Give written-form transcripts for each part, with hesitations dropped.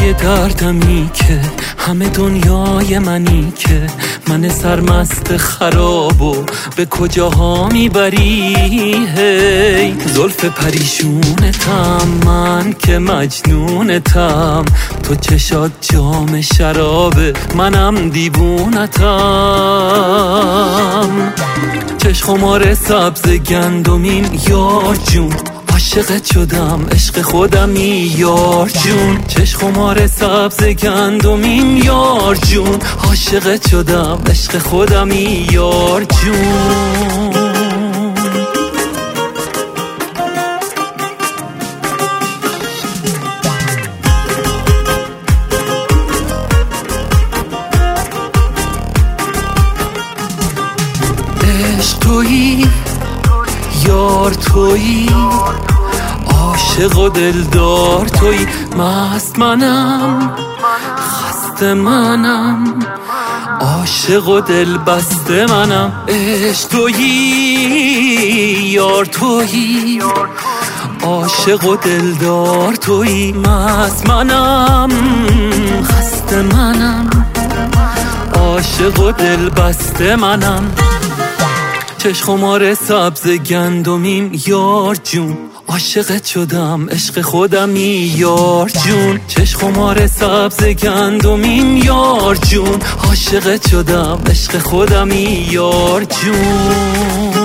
همه دردمی که همه دنیای منی که من سرمست خرابو به کجاها میبری. هی زلف پریشونتم من که مجنونتم، تو چشات جام شرابه منم دیوونتم. چشم خمار سبز گندمیم یار جون، عاشقت شدم عشق خودمی یار جون. چشم خمار سبز گندمیم یار جون، عاشقت شدم عشق خودمی یار جون. عشق تویی یار تویی، عاشق و دلدار تویی، مست منم خسته منم، عاشق و دل بسته منم. عشق تویی یار تویی، عاشق و دلدار تویی، مست منم خسته منم، عاشق و دل بسته منم. چشم خمار سبز گندمیم یار جون، عاشقت شدم عشق خودمی یار جون. چشم خمار سبز گندمیم یار جون، عاشقت شدم عشق خودمی یار جون.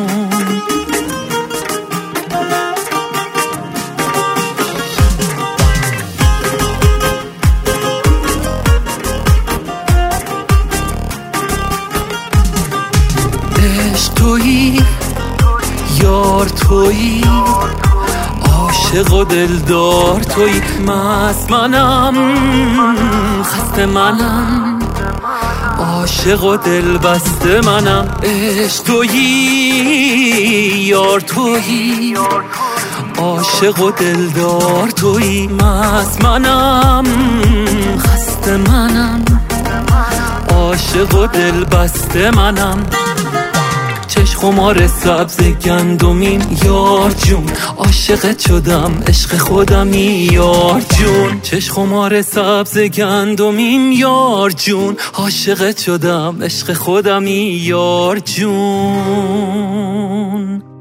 عشق تویی یار تویی، عاشق و دلدار تویی، مست منم خسته منم، عاشق و دل بسته منم. عشق تویی یار تویی، عاشق و دلدار تویی، مست منم خسته منم، عاشق و دل بسته منم. چشم خمار سبز گندمیم یار جون، عاشقت شدم عشق خودمی یار جون. چشم خمار سبز گندمیم یار جون، عاشقت شدم عشق خودمی یار جون.